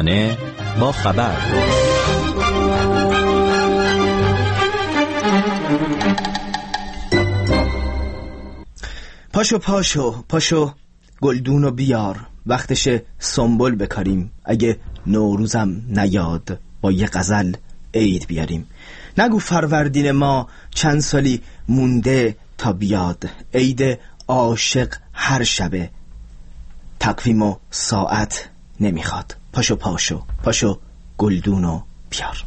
صبحانه با خبر. پاشو پاشو پاشو گلدونو بیار، وقتشه سنبل بکاریم، اگه نوروزم نیاد با یه غزل عید بیاریم. نگو فروردین ما چند سالی مونده تا بیاد، عید عاشق هر شبه، تقویم و ساعت نمیخواد. پاشو پاشو پاشو گلدونو بیار.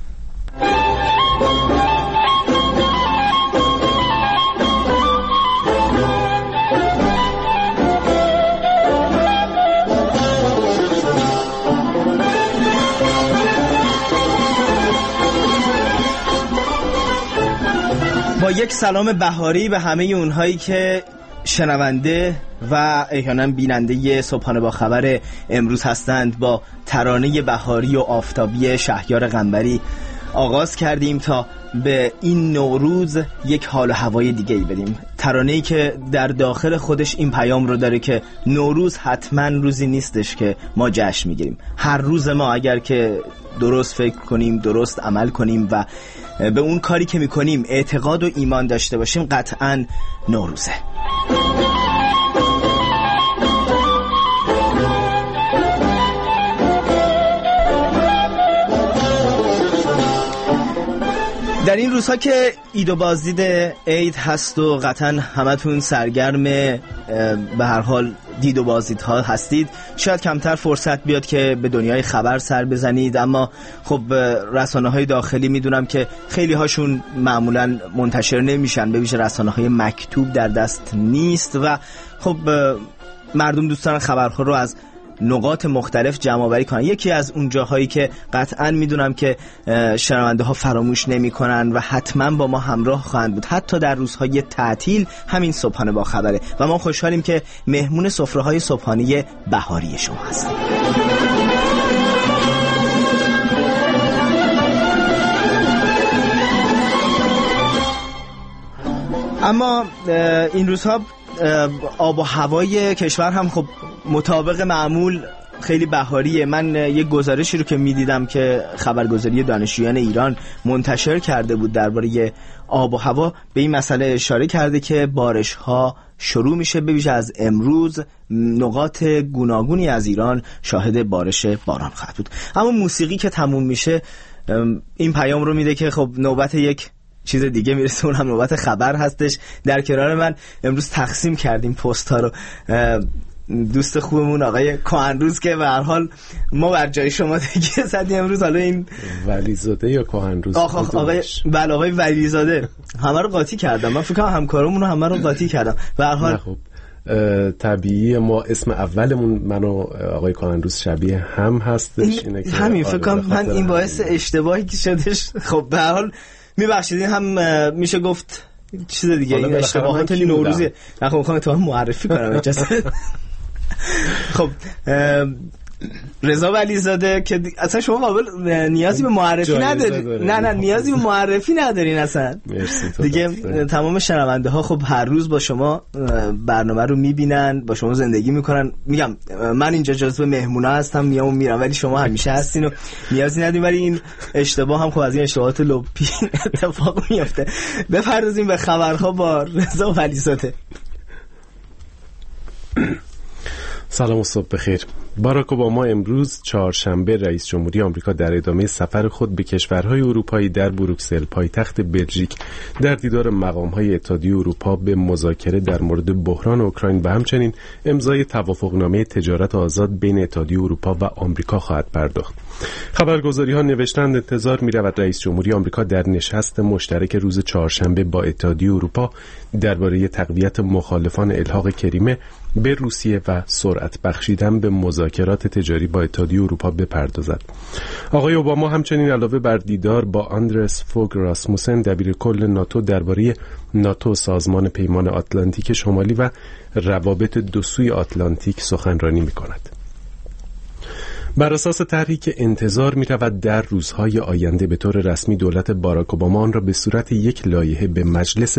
با یک سلام بهاری به همه اونهایی که شنونده و احیانا بیننده صبحانه با خبر امروز هستند، با ترانه بهاری و آفتابی شهریار قنبری آغاز کردیم تا به این نوروز یک حال و هوای دیگه ای بدیم. ترانه‌ای که در داخل خودش این پیام رو داره که نوروز حتما روزی نیستش که ما جشن میگیریم. هر روز ما اگر که درست فکر کنیم، درست عمل کنیم و به اون کاری که میکنیم اعتقاد و ایمان داشته باشیم، قطعاً نوروزه. در این روزها که عید و بازدید عید هست و قطعاً همتون سرگرم به هر حال دید و بازدیدها هستید، شاید کمتر فرصت بیاد که به دنیای خبر سر بزنید، اما خب رسانه‌های داخلی میدونم که خیلی هاشون معمولاً منتشر نمیشن، به ویژه رسانه‌های مکتوب در دست نیست و خب مردم دوستان خبرها رو از نقاط مختلف جمع آوری کنن. یکی از اون جاهایی که قطعاً میدونم که شنونده ها فراموش نمی کنن و حتما با ما همراه خواهند بود حتی در روزهای تعطیل، همین صبحانه با خبره و ما خوشحالیم که مهمون سفره های صبحانه بهاری شما هستیم. اما این روزها آب و هوای کشور هم خب مطابق معمول خیلی بهاریه. من یک گزارشی رو که میدیدم که خبرگزاری دانشجویان ایران منتشر کرده بود درباره آب و هوا، به این مسئله اشاره کرده که بارش ها شروع میشه، به ویژه از امروز نقاط گوناگونی از ایران شاهد بارش باران خواهد بود. اما موسیقی که تموم میشه این پیام رو میده که خب نوبت یک چیز دیگه میرسه، اون هم نوبت خبر هستش. در کنار من امروز تقسیم کردیم پست ها رو دوست خوبمون آقای کهنروز که به هر حال ما بر جای شما دیگه زدیم امروز. حالا این ولیزاده یا کهنروز؟ آقای ولیزاده همه رو قاطی کردم. من فکر کنم همکارمون رو همه رو قاطی کردم. به هر حال خب طبیعی ما اسم اولمون من و آقای کهنروز شبیه هم هستش، اینه که همین فکر کنم من این باعث اشتباهی که شدش. خب به هر حال میبخشید، این هم میشه گفت چیز دیگه، این اشتباهات نوروزی. نه خب میخوام تو معرفی کنم اجازه. خب رضا ولیزاده که اصلا شما قابل نیازی به معرفی ندارین. نه نیازی به معرفی ندارین اصلا دیگه. تمام شنونده ها خب هر روز با شما برنامه رو میبینن، با شما زندگی میکنن. میگم من اینجا جزو مهمونا هستم، میام و میرم، ولی شما همیشه هستین و نیازی ندارین. ولی این اشتباه هم خب از این اشتباهات لپی اتفاق میفته. بپردازیم به خبرها با رضا ولیزاده. سلام و صبح بخیر. باراک اوباما امروز چهارشنبه رئیس جمهوری آمریکا در ادامه سفر خود به کشورهای اروپایی در بروکسل پایتخت بلژیک در دیدار مقام‌های اتحادیه اروپا به مذاکره در مورد بحران اوکراین و همچنین امضای توافقنامه تجارت آزاد بین اتحادیه اروپا و آمریکا خواهد پرداخت. خبرگزاری‌ها نوشتند انتظار می‌رود رئیس جمهوری آمریکا در نشست مشترک روز چهارشنبه با اتحادیه اروپا درباره تقویت مخالفان الحاق کریمه به روسیه و سرعت بخشیدن به مذاکرات تجاری با اتحادیه اروپا بپردازد. آقای اوباما همچنین علاوه بر دیدار با آندرس فوگ راسموسن دبیرکل ناتو درباره ناتو، سازمان پیمان آتلانتیک شمالی و روابط دو سوی آتلانتیک سخنرانی می‌کند. بر اساس طرحی که انتظار می‌رود در روزهای آینده به طور رسمی دولت باراک اوباما آن را به صورت یک لایحه به مجلس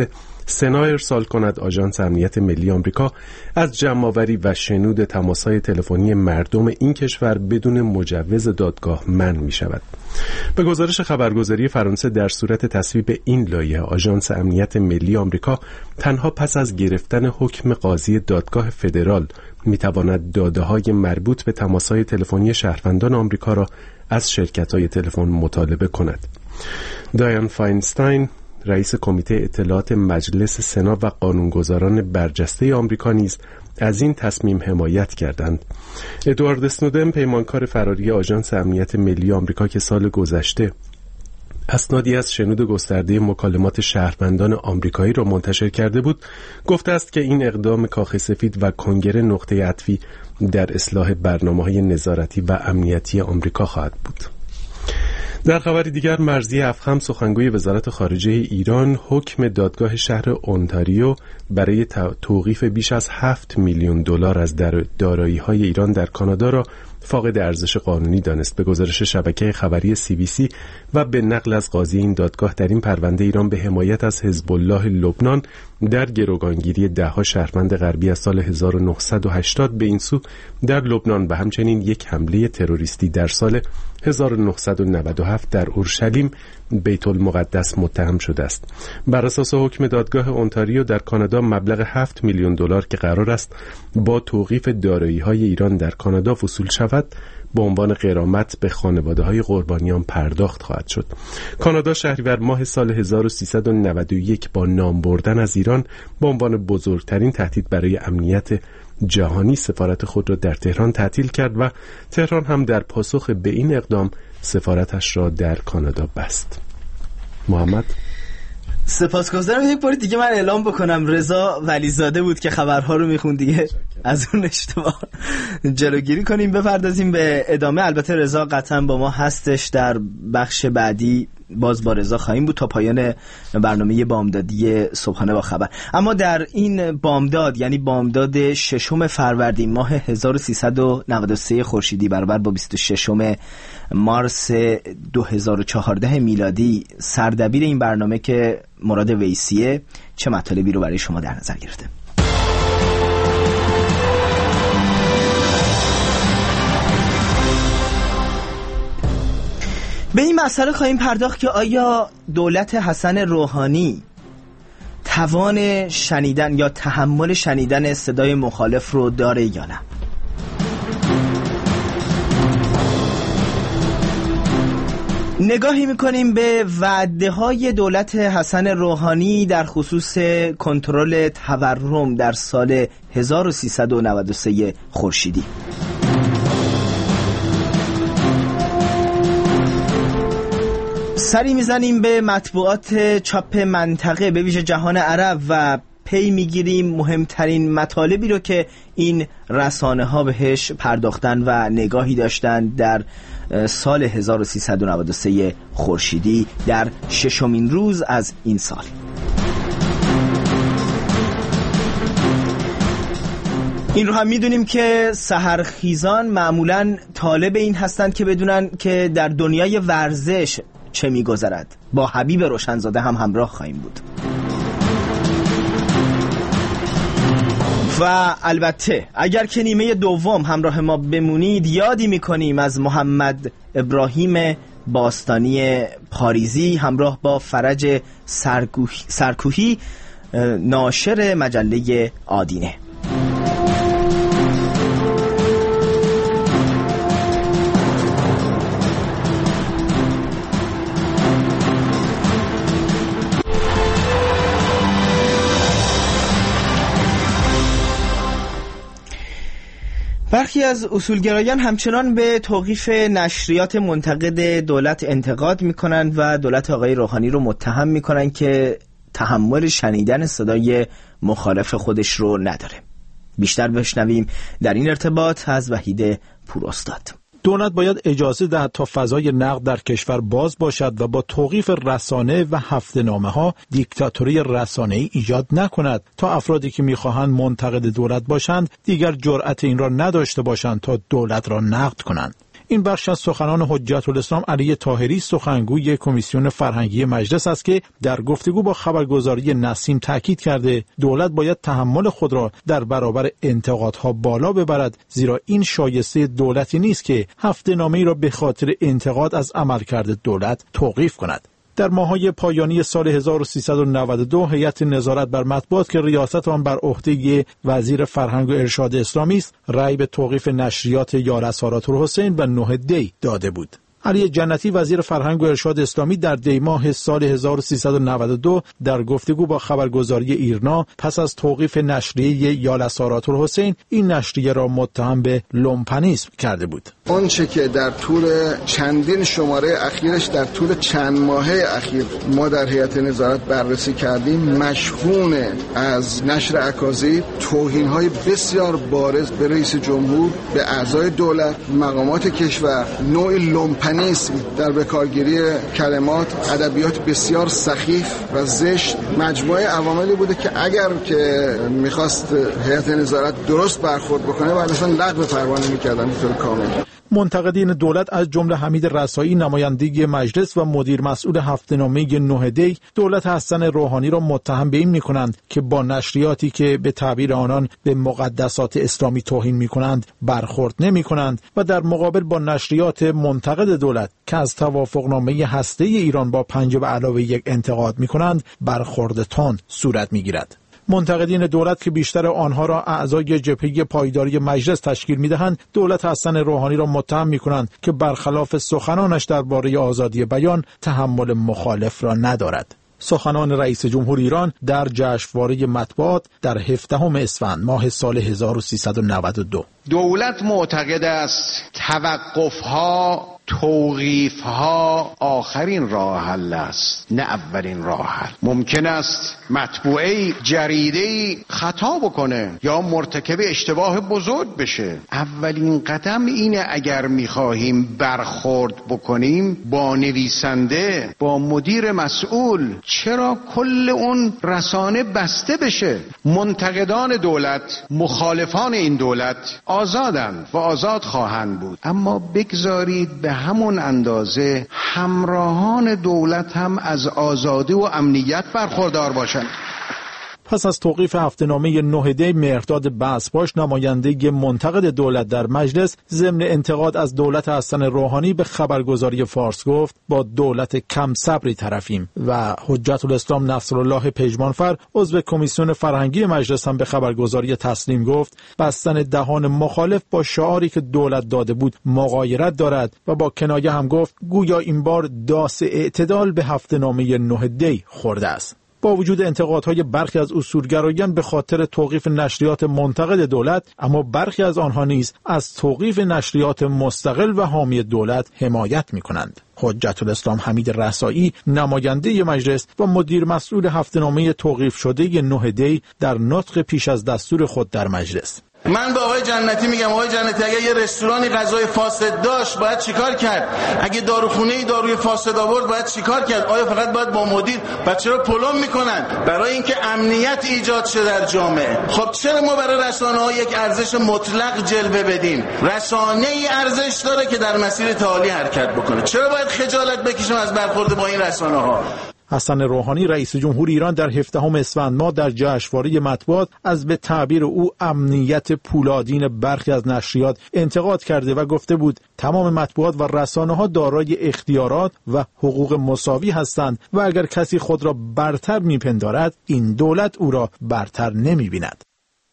سنا ارسال کند آژانس امنیت ملی آمریکا از جمع‌آوری و شنود تماس‌های تلفنی مردم این کشور بدون مجوز دادگاه منع می‌شود. به گزارش خبرگزاری فرانسه در صورت تصویب این لایحه آژانس امنیت ملی آمریکا تنها پس از گرفتن حکم قاضی دادگاه فدرال می‌تواند داده‌های مربوط به تماس‌های تلفنی شهروندان آمریکا را از شرکت‌های تلفن مطالبه کند. دایان فاینستاین رئیس کمیته اطلاعات مجلس سنا و قانونگذاران برجسته آمریکا نیز از این تصمیم حمایت کردند. ادوارد اسنودن پیمانکار فراری آژانس امنیت ملی آمریکا که سال گذشته اسنادی از شنود گسترده مکالمات شهروندان آمریکایی را منتشر کرده بود، گفته است که این اقدام کاخ سفید و کنگره نقطه عطفی در اصلاح برنامه‌های نظارتی و امنیتی آمریکا خواهد بود. در خبر دیگر، مرضیه افخم سخنگوی وزارت خارجه ایران حکم دادگاه شهر اونتاریو برای توقیف بیش از 7 میلیون دلار از دارایی‌های ایران در کانادا را فاقد ارزش قانونی دانست. به گزارش شبکه خبری CBC و به نقل از قاضی این دادگاه، در این پرونده ایران به حمایت از حزب الله لبنان در گروگانگیری ده‌ها شهروند غربی از سال 1980 به این سو در لبنان و همچنین یک حمله تروریستی در سال 1997 در اورشلیم بیت المقدس متهم شده است. بر اساس حکم دادگاه اونتاریو در کانادا مبلغ 7 میلیون دلار که قرار است با توقیف دارایی‌های ایران در کانادا وصول شود به عنوان غرامت به خانواده‌های قربانیان پرداخت خواهد شد. کانادا شهریور ماه سال 1391 با نام بردن از ایران به عنوان بزرگترین تهدید برای امنیت جهانی سفارت خود را در تهران تعطیل کرد و تهران هم در پاسخ به این اقدام سفارتش را در کانادا بست. محمد، سپاسگزارم. یک بار دیگه من اعلام بکنم رضا ولیزاده بود که خبرها رو میخوند، دیگه از اون اشتباه جلوگیری کنیم. بپردازیم به ادامه. البته رضا قطعا با ما هستش، در بخش بعدی باز با رضا خواهیم بود تا پایان برنامه بامدادی صبحانه با خبر. اما در این بامداد، یعنی بامداد 6 فروردین ماه 1393 خورشیدی برابر با 26 مارس 2014 میلادی، سردبیر این برنامه که مراد ویسیه چه مطالبی رو برای شما در نظر گرفته؟ به این مسئله خواهیم پرداخت که آیا دولت حسن روحانی توان شنیدن یا تحمل شنیدن صدای مخالف رو داره یا نه. نگاهی میکنیم به وعده‌های دولت حسن روحانی در خصوص کنترل تورم در سال 1393 خورشیدی. سری میزنیم به مطبوعات چاپ منطقه به ویژه جهان عرب و پی میگیریم مهمترین مطالبی رو که این رسانه ها بهش پرداختن و نگاهی داشتن در سال 1393 خورشیدی در 6مین روز از این سال. این رو هم میدونیم که سحرخیزان معمولاً طالب این هستند که بدونن که در دنیای ورزش چه میگذرد. با حبیب روشنزاده هم همراه خواهیم بود. و البته اگر که نیمه دوم همراه ما بمونید، یادی میکنیم از محمد ابراهیم باستانی پاریزی همراه با فرج سرکوهی ناشر مجله آدینه. برخی از اصولگرایان همچنان به توقیف نشریات منتقد دولت انتقاد میکنند و دولت آقای روحانی رو متهم میکنند که تحمل شنیدن صدای مخالف خودش رو نداره. بیشتر بشنویم در این ارتباط از وحید پوراستاد. دولت باید اجازه دهد تا فضای نقد در کشور باز باشد و با توقیف رسانه و هفته‌نامه‌ها دیکتاتوری رسانه‌ای ایجاد نکند تا افرادی که می‌خواهند منتقد دولت باشند دیگر جرأت این را نداشته باشند تا دولت را نقد کنند. این بخش از سخنان حجت الاسلام علی طاهری سخنگوی کمیسیون فرهنگی مجلس است که در گفتگو با خبرگزاری نسیم تاکید کرده دولت باید تحمل خود را در برابر انتقادها بالا ببرد، زیرا این شایسته دولتی نیست که هفته‌نامه‌ای را به خاطر انتقاد از عملکرد دولت توقیف کند. در ماه‌های پایانی سال 1392 هیئت نظارت بر مطبوعات که ریاست آن بر عهده وزیر فرهنگ و ارشاد اسلامی است، رأی به توقیف نشریات یال سارات‌الحسین و 9 دی داده بود. علی جنتی وزیر فرهنگ و ارشاد اسلامی در دی ماه سال 1392 در گفتگو با خبرگزاری ایرنا پس از توقیف نشریه یال سارات‌الحسین این نشریه را متهم به لومپنیسم کرده بود. آنچه که در طول چندین شماره اخیرش در طول چند ماهه اخیر ما در هیئت نظارت بررسی کردیم مشهون از نشر اکاذیب، توهین‌های بسیار بارز به رئیس جمهور، به اعضای دولت، مقامات کشور، نوع لومپنیسم در بکارگیری کلمات، ادبیات بسیار سخیف و زشت، مجموعه عواملی بوده که اگر که می‌خواست هیئت نظارت درست برخورد بکنه بعد اصلا لغو پروانه می‌کردن به طور کامل. منتقدین دولت از جمله حمید رسایی نماینده مجلس و مدیر مسئول هفته‌نامه 9 دی دولت حسن روحانی را متهم به این می‌کنند که با نشریاتی که به تعبیر آنان به مقدسات اسلامی توهین می‌کنند برخورد نمی‌کنند و در مقابل با نشریات منتقد دولت که از توافقنامه هسته‌ای ایران با 5 به علاوه 1 انتقاد می‌کنند برخورد تند صورت می‌گیرد. منتقدین دولت که بیشتر آنها را اعضای جبهه پایداری مجلس تشکیل می‌دهند، دولت حسن روحانی را متهم می‌کنند که برخلاف سخنانش درباره آزادی بیان تحمل مخالف را ندارد. سخنان رئیس جمهور ایران در جشنواره مطبوعات در 17 اسفند ماه سال 1392. دولت معتقد است توقف‌ها، توقیف‌ها آخرین راه حل است، نه اولین راه حل. ممکن است مطبوعه جریده‌ای خطا بکنه یا مرتکب اشتباه بزرگ بشه. اولین قدم اینه اگر می‌خواهیم برخورد بکنیم با نویسنده، با مدیر مسئول، چرا کل اون رسانه بسته بشه؟ منتقدان دولت، مخالفان این دولت آزادند و آزاد خواهند بود، اما بگذارید به همون اندازه همراهان دولت هم از آزادی و امنیت برخوردار باشند. پس از توقیف هفته‌نامه 9 دی مهرداد بسپاش نماینده منتقد دولت در مجلس ضمن انتقاد از دولت حسن روحانی به خبرگزاری فارس گفت با دولت کم صبری طرفیم و حجت الاسلام نصرالله پژمانفر عضو کمیسیون فرهنگی مجلس هم به خبرگزاری تسنیم گفت بستن دهان مخالف با شعاری که دولت داده بود مغایرت دارد و با کنایه هم گفت گویا این بار داس اعتدال به هفته‌نامه 9 دی خورده است. با وجود انتقادهای برخی از اصولگرایان به خاطر توقیف نشریات منتقد دولت، اما برخی از آنها نیز از توقیف نشریات مستقل و حامی دولت حمایت می‌کنند. حجت الاسلام حمید رسایی نماینده مجلس و مدیر مسئول هفته‌نامه توقیف شده 9 دی در نطق پیش از دستور خود در مجلس: من به آقای جنتی میگم آقای جنتی اگه یه رستورانی غذای فاسد داشت باید چیکار کرد؟ اگه داروخونه‌ای داروی فاسد آورد باید چیکار کرد؟ آیا فقط باید با مدیر بچه رو پلم میکنن برای اینکه امنیت ایجاد شه در جامعه؟ خب چرا ما برای رسانه‌ها یک ارزش مطلق جلوه بدیم؟ رسانه‌ای ارزش داره که در مسیر تعالی حرکت بکنه. چرا باید خجالت بکشیم از برخورد با این رسانه‌ها؟ حسن روحانی رئیس جمهور ایران در 17 اسفند ماه در جشنواره مطبوعات از به تعبیر او امنیت پولادین برخی از نشریات انتقاد کرده و گفته بود تمام مطبوعات و رسانه‌ها دارای اختیارات و حقوق مساوی هستند و اگر کسی خود را برتر می‌پندارد این دولت او را برتر نمی‌بیند.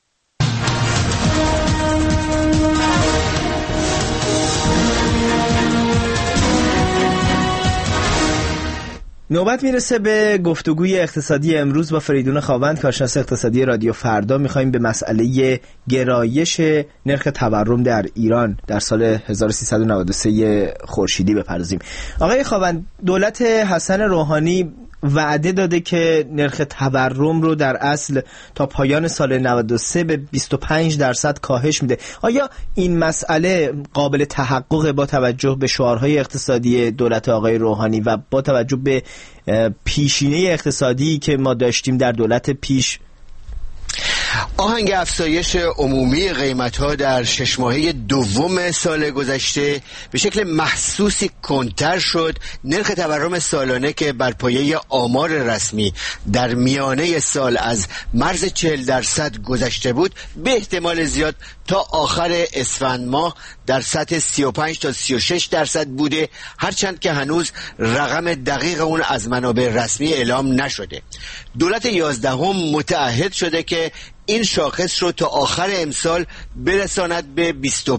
نوبت میرسه به گفتگوی اقتصادی امروز با فریدون خاوند، کارشناس اقتصادی رادیو فردا. میخوایم به مسئله گرایش نرخ تورم در ایران در سال 1393 خورشیدی بپردازیم. آقای خاوند، دولت حسن روحانی وعده داده که نرخ تورم رو در اصل تا پایان سال 93 به 25% کاهش میده. آیا این مسئله قابل تحقق با توجه به شعارهای اقتصادی دولت آقای روحانی و با توجه به پیشینه اقتصادی که ما داشتیم در دولت پیش؟ آهنگ افزایش عمومی قیمت‌ها در 6 ماهه دوم سال گذشته به شکل محسوسی کندتر شد. نرخ تورم سالانه که بر پایه آمار رسمی در میانه سال از مرز 40% گذشته بود، به احتمال زیاد تا آخر اسفند ماه در سطح 35 تا 36% بوده، هرچند که هنوز رقم دقیق اون از منابع رسمی اعلام نشده. دولت 11 متعهد شده که این شاخص رو تا آخر امسال برساند به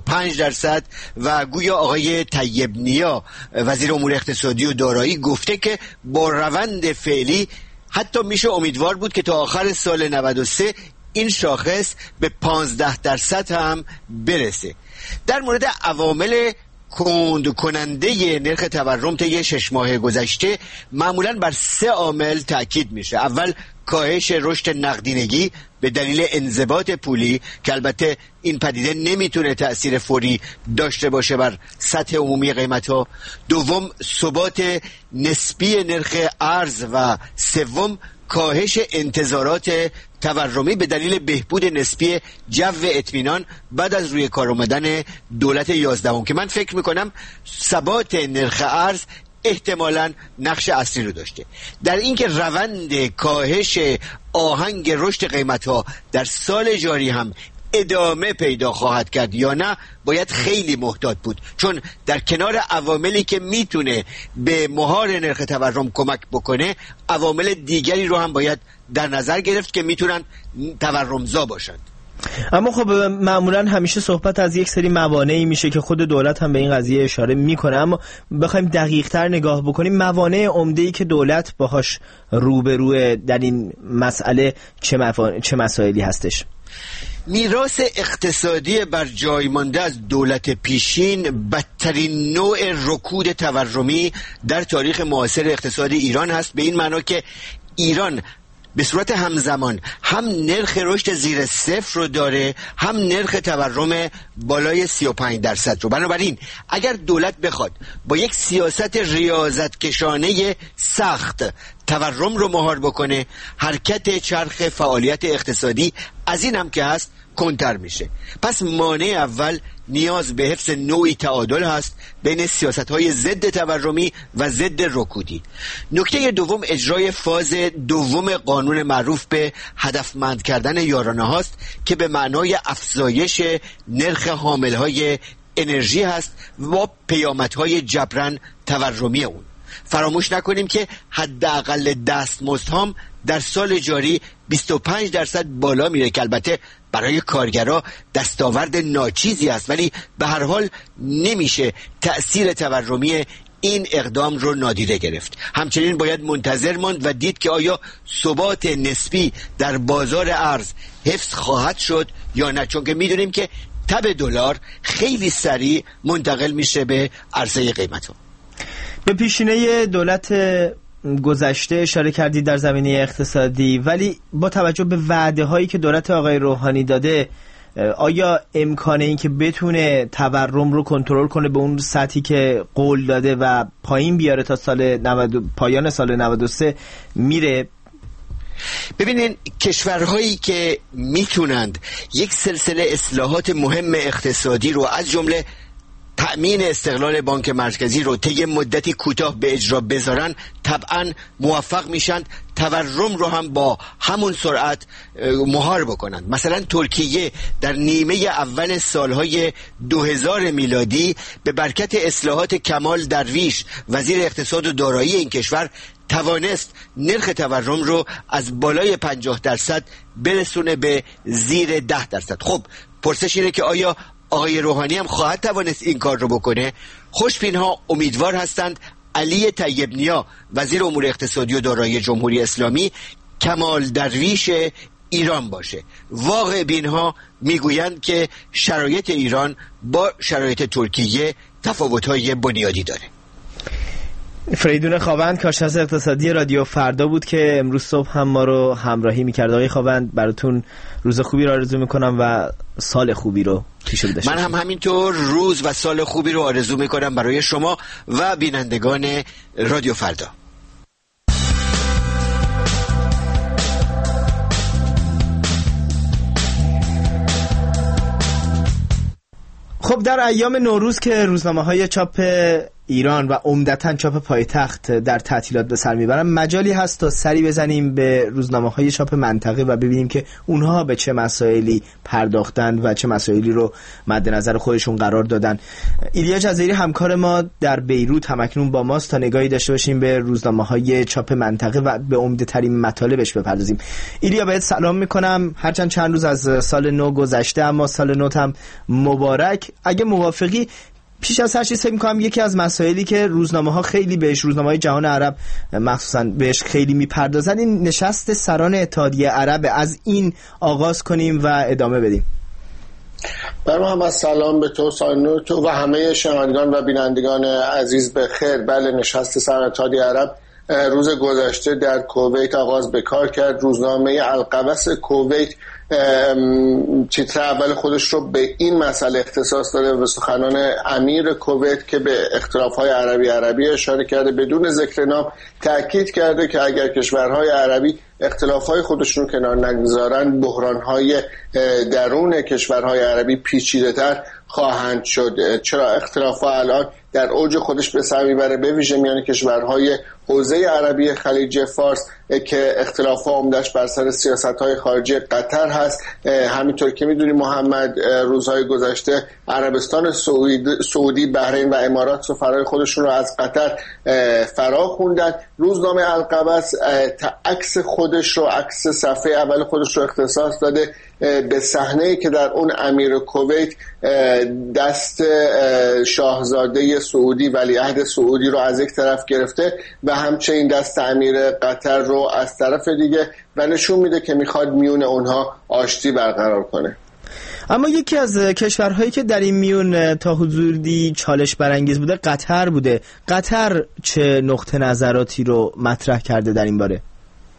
25% و گویا آقای طیب نیا وزیر امور اقتصادی و دارایی گفته که با روند فعلی حتی میشه امیدوار بود که تا آخر سال 93 این شاخص به 15% هم برسه. در مورد عوامل کند کننده نرخ تورم طی 6 ماه گذشته معمولاً بر 3 عامل تاکید میشه. اول کاهش رشد نقدینگی به دلیل انضباط پولی که البته این پدیده نمیتونه تأثیر فوری داشته باشه بر سطح عمومی قیمت‌ها. دوم ثبات نسبی نرخ ارز و سوم کاهش انتظارات تورمی به دلیل بهبود نسبی جو اطمینان بعد از روی کار آمدن دولت 11 که من فکر میکنم ثبات نرخ ارز احتمالاً نقش اصلی رو داشته در اینکه روند کاهش آهنگ رشد قیمت‌ها در سال جاری هم ادامه پیدا خواهد کرد یا نه. باید خیلی محتاط بود، چون در کنار عواملی که میتونه به مهار نرخ تورم کمک بکنه، عوامل دیگری رو هم باید در نظر گرفت که میتونن تورمزا باشند. اما خب معمولا همیشه صحبت از یک سری موانعی میشه که خود دولت هم به این قضیه اشاره میکنه، اما بخوایم دقیق تر نگاه بکنیم موانع عمده‌ای که دولت باهاش روبروه در این مسئله چه مسائلی هستش؟ میراث اقتصادی بر جای مانده از دولت پیشین بدترین نوع رکود تورمی در تاریخ معاصر اقتصاد ایران هست، به این معنا که ایران به صورت همزمان هم نرخ رشد زیر صفر رو داره، هم نرخ تورم بالای 35% رو. بنابراین اگر دولت بخواد با یک سیاست ریاضتکشانه سخت تورم رو مهار بکنه، حرکت چرخ فعالیت اقتصادی از این هم که هست کندتر میشه. پس مانع اول نیاز به حفظ نوعی تعادل هست بین سیاست‌های ضد تورمی و ضد رکودی. نکته دوم اجرای فاز دوم قانون معروف به هدفمند کردن یارانه هاست که به معنای افزایش نرخ حامل‌های انرژی هست و پیامدهای جبران تورمی اون. فراموش نکنیم که حداقل دستمزدها در سال جاری 25% بالا میره که البته برای کارگرها دستاورد ناچیزی است، ولی به هر حال نمیشه تأثیر تورمی این اقدام رو نادیده گرفت. همچنین باید منتظر ماند و دید که آیا ثبات نسبی در بازار ارز حفظ خواهد شد یا نه، چون که میدونیم که تب دلار خیلی سریع منتقل میشه به عرضه قیمت‌ها. به پیشینه دولت گذشته اشاره کردید در زمینه اقتصادی، ولی با توجه به وعده هایی که دولت آقای روحانی داده، آیا امکانه این که بتونه تورم رو کنترل کنه به اون سطحی که قول داده و پایین بیاره تا پایان سال 93 میره؟ ببینین کشورهایی که میتونند یک سلسله اصلاحات مهم اقتصادی رو از جمله تأمین استقلال بانک مرکزی رو طی مدتی کوتاه به اجرا بذارن، طبعا موفق میشن تورم رو هم با همون سرعت مهار بکنن. مثلا ترکیه در نیمه اول سالهای 2000 میلادی به برکت اصلاحات کمال درویش وزیر اقتصاد و دارایی این کشور توانست نرخ تورم رو از بالای 50% برسونه به زیر 10%. خب پرسش اینه که آیا آقای روحانی هم خواهد توانست این کار رو بکنه؟ خوشبین ها امیدوار هستند علی طیب نیا وزیر امور اقتصادی و دارایی جمهوری اسلامی کمال درویش ایران باشه. واقع بین ها میگویند که شرایط ایران با شرایط ترکیه تفاوت‌های بنیادی داره. فریدون خاوند کارشناس اقتصادی رادیو فردا بود که امروز صبح هم ما رو همراهی می‌کرد. آقای خاوند براتون روز خوبی رو آرزو می‌کنم و سال خوبی رو پیش رو داشته. من هم همینطور روز و سال خوبی رو آرزو می‌کنم برای شما و بینندگان رادیو فردا. خب در ایام نوروز که روزنامه‌های چاپ ایران و عمدتاً چاپ پایتخت در تعطیلات به سر میبرن، مجالی هست تا سری بزنیم به روزنامه‌های چاپ منطقه و ببینیم که اونها به چه مسائلی پرداختن و چه مسائلی رو مد نظر خودشون قرار دادن. ایلیا جزیری همکار ما در بیروت همکنون با ماست تا نگاهی داشته باشیم به روزنامه‌های چاپ منطقه و به عمده‌ترین مطالبش بپردازیم. ایلیا بهت سلام میکنم، هرچند چند روز از سال نو گذشته اما سال نو هم مبارک. اگه موافقی پیش از هر چیز فکر می‌کنم یکی از مسائلی که روزنامه‌ها خیلی بهش، روزنامه‌های جهان عرب مخصوصاً بهش خیلی میپردازن، این نشست سران اتحادیه عرب. از این آغاز کنیم و ادامه بدیم. بر محمد سلام به تو، سانو تو و همه شنوندگان و بینندگان عزیز به خیر. بله، نشست سران اتحادیه عرب روز گذشته در کویت آغاز به کار کرد. روزنامه القبس کویت تیتر اول خودش رو به این مسئله اختصاص داده و به سخنان امیر کویت که به اختلاف‌های عربی اشاره کرده، بدون ذکر نام تأکید کرده که اگر کشورهای عربی اختلاف‌های خودشون رو کنار نگذارن، بحران‌های درون کشورهای عربی پیچیده‌تر خواهند شد. چرا اختلاف‌ها الان در اوج خودش به سر میبره، به ویژه میان کشورهای حوزه عربی خلیج فارس که اختلاف‌ها عمدش بر سر سیاست‌های خارجی قطر هست. همینطور که می‌دونی محمد، روزهای گذشته عربستان سعودی، بحرین و امارات سفرای خودشون رو از قطر فرا خوندن. روزنامه القبس عکس خودش رو، عکس صفحه اول خودش رو اختصاص داده به صحنه‌ای که در اون امیر کویت دست شاهزاده سعودی، ولیعهد سعودی رو از یک طرف گرفته و همچنین دست امیر قطر رو از طرف دیگه و نشون میده که میخواد میون اونها آشتی برقرار کنه. اما یکی از کشورهایی که در این میون تا حدودی چالش برانگیز بوده قطر بوده. قطر چه نقطه نظراتی رو مطرح کرده در این باره؟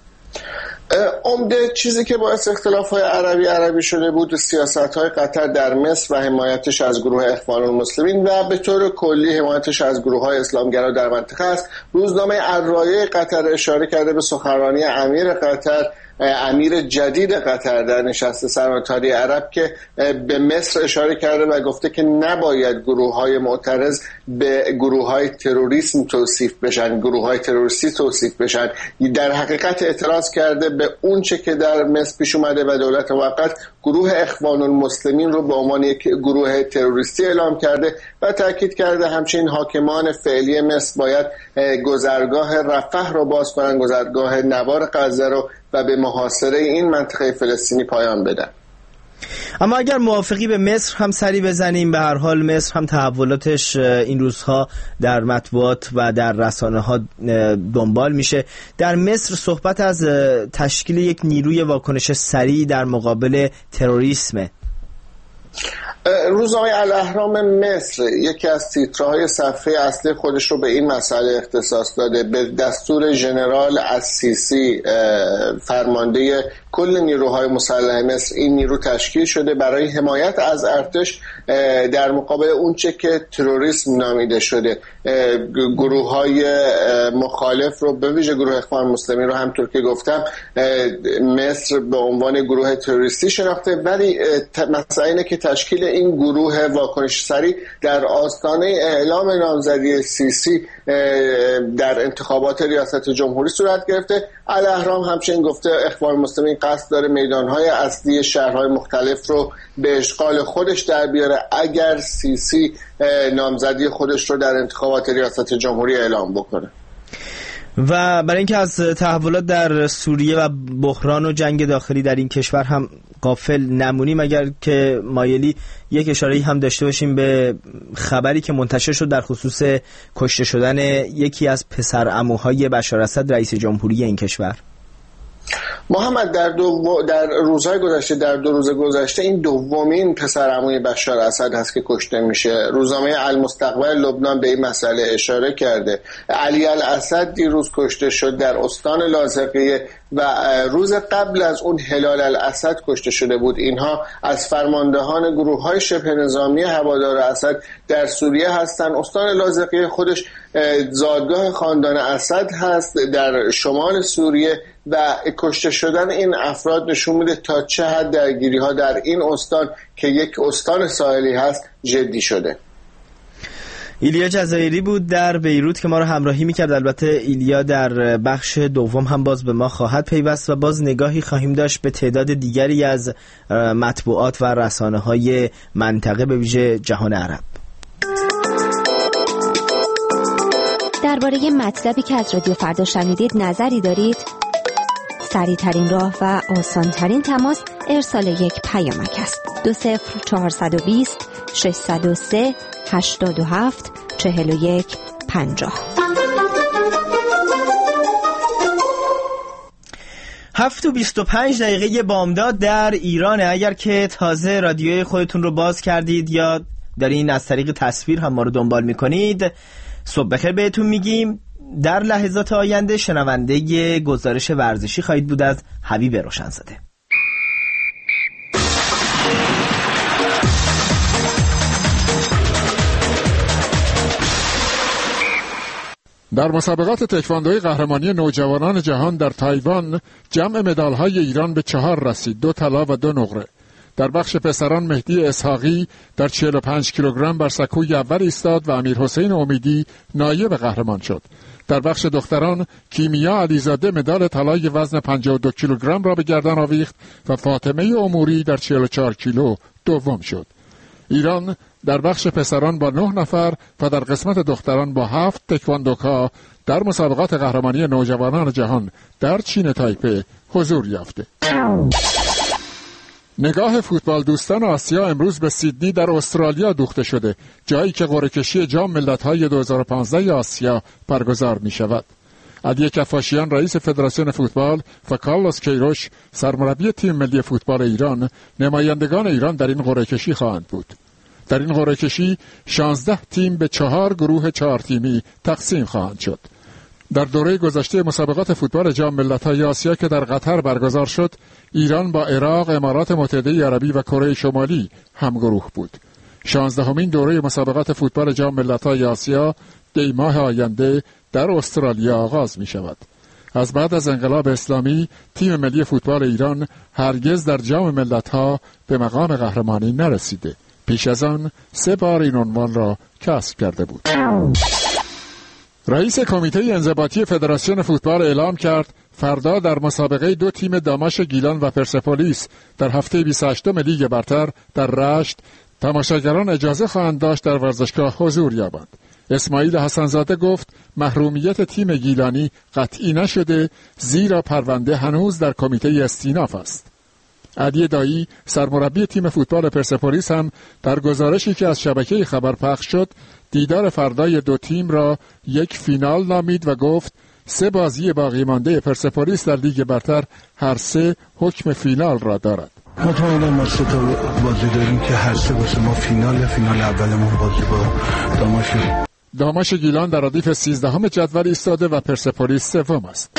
عمده چیزی که باعث اختلاف‌های عربی شده بود سیاست‌های قطر در مصر و حمایتش از گروه اخوان المسلمین و به طور کلی حمایتش از گروه‌های اسلامگرا در منطقه است. روزنامه الرایه قطر اشاره کرده به سخنرانی امیر قطر، امیر جدید قطر در نشست سران اتحادیه عرب که به مصر اشاره کرده و گفته که نباید گروه‌های معترض به گروه‌های تروریسم توصیف بشن، گروه‌های تروریستی توصیف بشن. در حقیقت اعتراض کرده به اون چه که در مصر پیش اومده و دولت موقت گروه اخوان المسلمین رو به عنوان یک گروه تروریستی اعلام کرده و تاکید کرده همچنین حاکمان فعلی مصر باید گذرگاه رفح رو باز کنن، گذرگاه نوار غزه رو و به محاصره این منطقه فلسطینی پایان بدن. اما اگر موافقی به مصر هم سری بزنیم، به هر حال مصر هم تحولاتش این روزها در مطبوعات و در رسانه ها دنبال میشه. در مصر صحبت از تشکیل یک نیروی واکنش سریع در مقابل تروریسم. روزنامه الاهرام مصر یکی از تیترهای صفحه اصلی خودش رو به این مسئله اختصاص داده. به دستور ژنرال السیسی، فرمانده کل نیروهای مسلح مصر، این نیرو تشکیل شده برای حمایت از ارتش در مقابل اونچه که تروریسم نامیده شده. گروه‌های مخالف رو، به ویژه گروه اخوان المسلمین رو همطور که گفتم مصر به عنوان گروه تروریستی شناخته، ولی مسئله اینه که تشکیل این گروه واکنش سریع در آستانه اعلام نامزدی سیسی در انتخابات ریاست جمهوری صورت گرفته. الاهرام همچنین گفته اخوان المسلمین قصد داره میدانهای اصلی شهرهای مختلف رو به اشغال خودش در بیاره اگر سیسی نامزدی خودش رو در انتخابات ریاست جمهوری اعلام بکنه. و برای اینکه از تحولات در سوریه و بحران و جنگ داخلی در این کشور هم غافل نمونیم، اگر که مایلی یک اشاره‌ای هم داشته باشیم به خبری که منتشر شد در خصوص کشته شدن یکی از پسرعموهای بشار اسد رئیس جمهوری این کشور. محمد، در روزهای گذشته، در 2 روز گذشته، این دومین پسرعموی بشار اسد هست که کشته میشه. روزنامه المستقبل لبنان به این مسئله اشاره کرده. علی الاسد دیروز کشته شد در استان لاذقیه و روز قبل از اون هلال الاسد کشته شده بود. اینها از فرماندهان گروه‌های شبه نظامی هوادار اسد در سوریه هستند. استان لاذقیه خودش زادگاه خاندان اسد هست در شمال سوریه و کشته شدن این افراد نشون میده تا چه حد درگیری ها در این استان که یک استان ساحلی هست جدی شده. ایلیا جزایری بود در بیروت که ما رو همراهی میکرد. البته ایلیا در بخش دوم هم باز به ما خواهد پیوست و باز نگاهی خواهیم داشت به تعداد دیگری از مطبوعات و رسانه‌های منطقه به ویژه جهان عرب. درباره مطلبی که از رادیو فردا شنیدید نظری دارید؟ سریع‌ترین راه و آسان‌ترین تماس ارسال یک پیامک است. 20420 603 87 41 50. 7:25 بامداد در ایرانه. اگر که تازه رادیوی خودتون رو باز کردید یا دارین از طریق تصویر هم ما رو دنبال میکنید، صبح بخیر بهتون میگیم. در لحظات آینده شنونده گزارش ورزشی خواهید بود از حبیب روشنزاده. در مسابقات تکواندوی قهرمانی نوجوانان جهان در تایوان جمع مدال‌های ایران به 4 رسید، 2 طلا و 2 نقره. در بخش پسران مهدی اسحاقی در 45 کیلوگرم بر سکوی اول ایستاد و امیرحسین امیدی نایب قهرمان شد. در بخش دختران کیمیا علیزاده مدال طلای وزن 52 کیلوگرم را به گردن آویخت و فاطمه اموری در 44 کیلو دوم شد. ایران در بخش پسران با 9 نفر و در قسمت دختران با 7 تکواندوکا در مسابقات قهرمانی نوجوانان جهان در چین تایپه حضور یافته. نگاه فوتبال دوستان آسیا امروز به سیدنی در استرالیا دوخته شده، جایی که قرعه کشی جام ملت‌های 2015 آسیا برگزار می شود. علی کفاشیان رئیس فدراسیون فوتبال و کارلوس کیروش سرمربی تیم ملی فوتبال ایران نمایندگان ایران در این قرعه کشی خواهند بود. در این قرعه کشی 16 تیم به 4 گروه 4 تیمی تقسیم خواهند شد. در دوره گذشته مسابقات فوتبال جام ملت‌های آسیا که در قطر برگزار شد، ایران با عراق، امارات متحده عربی و کره شمالی همگروه بود. 16مین دوره مسابقات فوتبال جام ملت‌های آسیا دی ماه آینده در استرالیا آغاز می شود. از بعد از انقلاب اسلامی تیم ملی فوتبال ایران هرگز در جام ملت‌ها به مقام قهرمانی نرسیده. پیش از آن 3 بار این عنوان را کسب کرده بود. رئیس کمیته انضباطی فدراسیون فوتبال اعلام کرد فردا در مسابقه 2 تیم داماش گیلان و پرسپولیس در هفته 28 لیگ برتر در رشت تماشاگران اجازه خواهند داشت در ورزشگاه حضور یابند. اسماعیل حسنزاده گفت محرومیت تیم گیلانی قطعی نشده، زیرا پرونده هنوز در کمیته استیناف است. علی دایی سرمربی تیم فوتبال پرسپولیس هم در گزارشی که از شبکه خبر پخش شد دیدار فردای 2 تیم را یک فینال نامید و گفت 3 بازی باقی مانده پرسپولیس در لیگ برتر هر 3 حکم فینال را دارد. مطمئنم ما 3 تا بازی داریم که هر 3 واسه ما فینال اولمون بازی با داماش گیلان در ردیف 13 جدول ایستاده و پرسپولیس 3 است.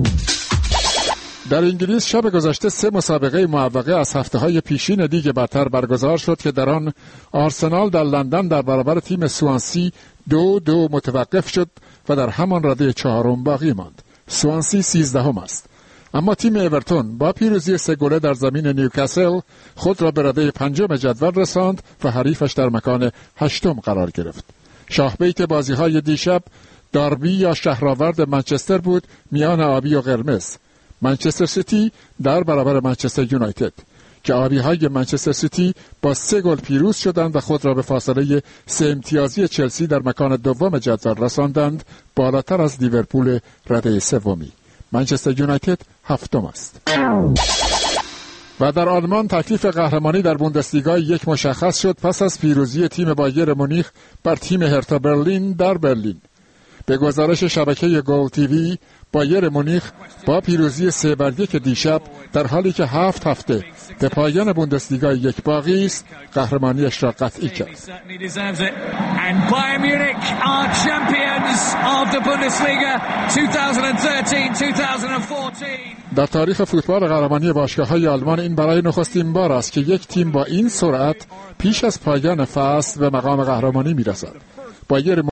در انگلیس شب گذشته 3 مسابقه معوقه از هفته‌های پیشین لیگ برتر برگزار شد که در آن آرسنال در لندن در برابر تیم سوانسی 2-2 متوقف شد و در همان رده 4 باقی ماند. سوانسی 13 است. اما تیم اورتون با پیروزی 3 گله در زمین نیوکاسل خود را به رده 5 جدول رساند و حریفش در مکان 8 قرار گرفت. شاهبیت بازی‌های دیشب داربی یا شهرآورد منچستر بود میان آبی و قرمز. منچستر سیتی در برابر منچستر یونایتد که آبی‌های منچستر سیتی با 3 گل پیروز شدند و خود را به فاصله 3 امتیازی چلسی در مکان 2 جدول رساندند، بالاتر از لیورپول رده 3. منچستر یونایتد 7 است. و در آلمان تکلیف قهرمانی در بوندسلیگا 1 مشخص شد پس از پیروزی تیم بایر مونیخ بر تیم هرتا برلین در برلین. به گزارش شبکه گول تیوی بایر مونیخ با پیروزی 3-1 دیشب در حالی که 7 هفته به پایان بوندسلیگا 1 باقی است قهرمانیش را قطعی کرد. در تاریخ فوتبال قهرمانی باشگاه‌های آلمان این برای نخستین بار است که یک تیم با این سرعت پیش از پایان فصل به مقام قهرمانی می‌رسد. بایر